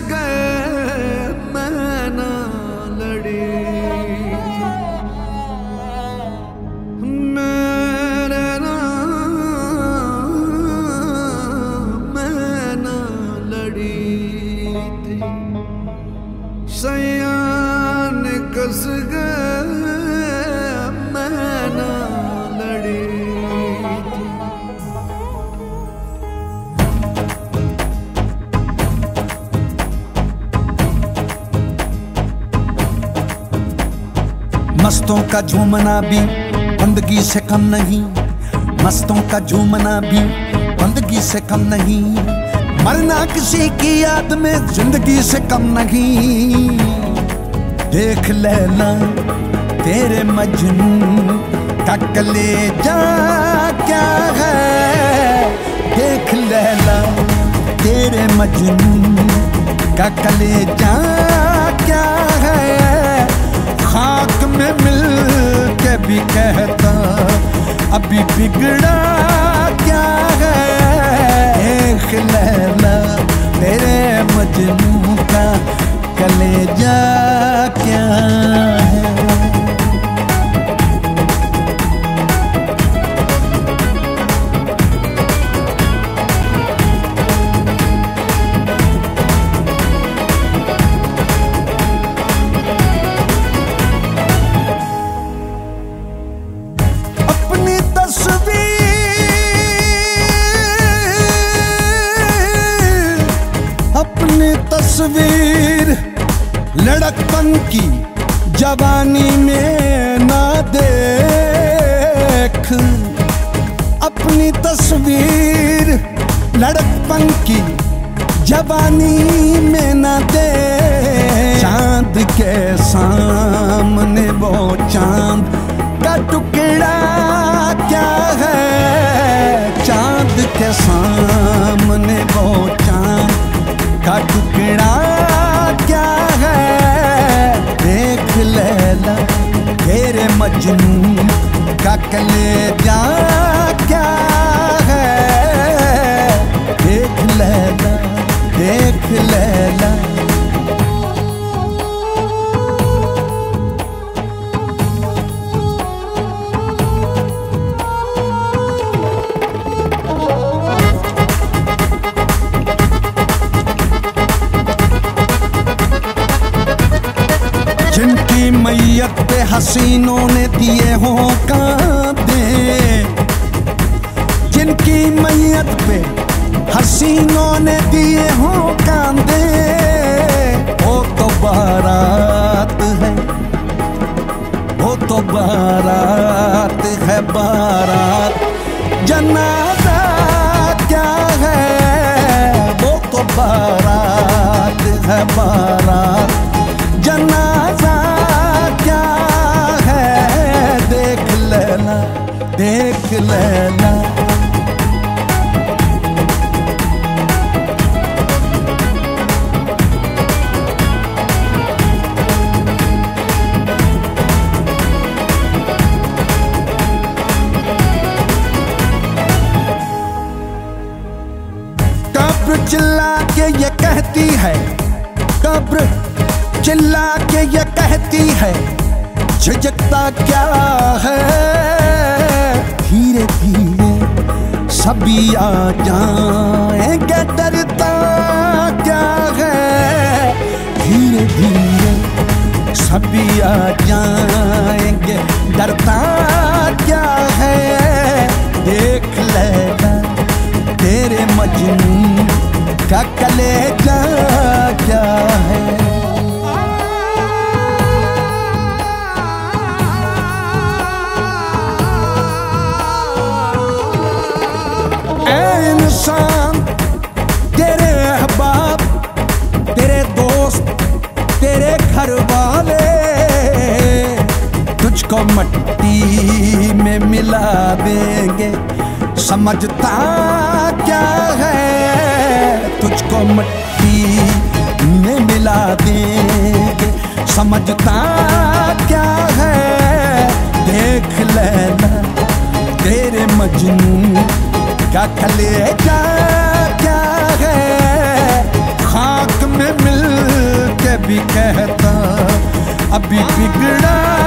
गए मैं ना लड़ी, मेरे नाम मैं ना लड़ी थी, सयान कस गए मैं ना लड़ी थी। मस्तों का झूमना भी बंदगी से कम नहीं, मस्तों का झूमना भी बंदगी से कम नहीं, मरना किसी की याद में जिंदगी से कम नहीं। देख लैला तेरे मजनू का कलेजा क्या है, देख लैला तेरे मजनू का कलेजा क्या है, खाक में मिल के भी कहता अभी बिगड़ा क्या है। देख लैला तेरे मजनू का कलेजा क्या है। अपनी तस्वीर लड़कपन की जवानी में ना देख, अपनी तस्वीर लड़कपन की जवानी में ना देख। चांद के सामने वो चांद का टुकड़ा क्या है, चांद के सामने वो चांद का टुकड़ा क्या है। देख लैला तेरे मजनू का कलेजा क्या है, देख लैला देख लैला। जिनकी मैयत पे हसीनों ने दिए हों कांधे, जिनकी मैयत पे हसीनों ने दिए हों कांधे, वो तो बारात है, वो तो बारात है, बारात जनाजा क्या है, वो तो बारात है, बारात जनाजा क्या है। देख लेना देख लेना। कब्र चिल्ला के ये कहती है, कब्र चिल्ला के ये कहती है, झिझकता क्या है। धीरे धीरे सभी आ जाएंगे, डरता क्या है। धीरे धीरे सभी आ जाएंगे, डरता क्या है। देख लेना तेरे मजनू का कलेजा क्या है। इंसान तेरे अहबाब, तेरे दोस्त, तेरे घर वाले तुझको मट्टी में मिला देंगे, समझता क्या है। तुझको मट्टी में मिला देंगे, समझता क्या है। देख लेना तेरे मजनू का कलेजा क्या है। खाक में मिल भी कहता अभी बिगड़ा